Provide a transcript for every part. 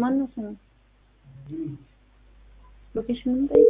ማን ነው ስሙ? ሎኬሽኑን ጠይቅ።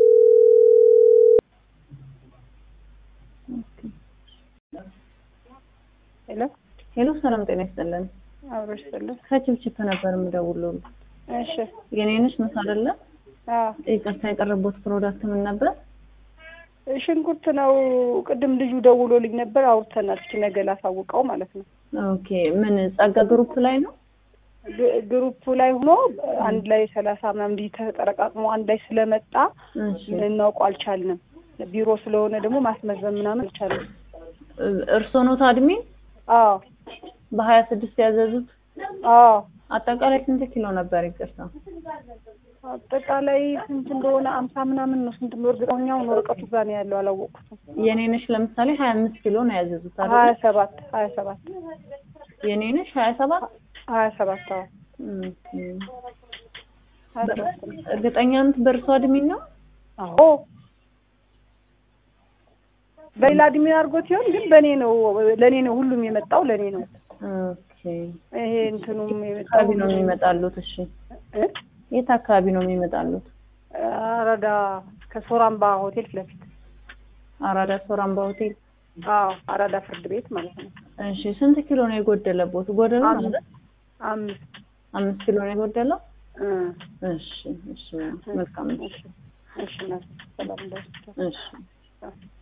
ሄሎ ሰላም ጤና ይስጥልን። አብሮሽ ሰላም ከችብችብ ነበር የምደውለው። እሺ የኔንሽ መስ አይደለ? ይቅርታ የቀረቡት ፕሮዳክት ምን ነበር? ሽንኩርት ነው። ቅድም ልጁ ደውሎልኝ ነበር አውርተናል። እስኪ ነገ ላሳውቀው ማለት ነው። ኦኬ ምን ጸጋ ግሩፕ ላይ ነው? ግሩፕ ላይ ሆኖ አንድ ላይ 30 ምናምን ተጠረቃቅሞ አንድ ላይ ስለመጣ ልናውቀው አልቻልንም። ቢሮ ስለሆነ ደግሞ ማስመዘን ምናምን አልቻልንም። እርሶ ነው አድሚን? አዎ በ26 ያዘዙት? አዎ አጠቃላይ ስንት ኪሎ ነበር ይቅርታ? አጠቃላይ ስንት እንደሆነ 50 ምናምን ነው። ስንት ነው እርግጠኛው ነው ወረቀቱ ጋር ነው ያለው አላወቅኩትም። የኔንሽ ለምሳሌ 25 ኪሎ ነው ያዘዙት አይደል? 27 የኔንሽ 27 27 አዎ። እርግጠኛ ነኝ በእርሶ አድሚን ነው? አዎ በሌላ አድሚን አድርጎት ይሆን ግን በኔ ነው ለኔ ነው ሁሉም የመጣው ለኔ ነው። ኦኬ ይሄ እንትኑም የመጣው ነው የሚመጣሉት። እሺ የት አካባቢ ነው የሚመጣሉት? አራዳ ከሶራምባ ሆቴል ለፊት። አራዳ ሶራምባ ሆቴል? አዎ አራዳ ፍርድ ቤት ማለት ነው። እሺ ስንት ኪሎ ነው የጎደለቦት? ጎደለው ማለት 5 ኪሎ ነው የጎደለው? እሺ መልካም። እሺ ሰላም። እሺ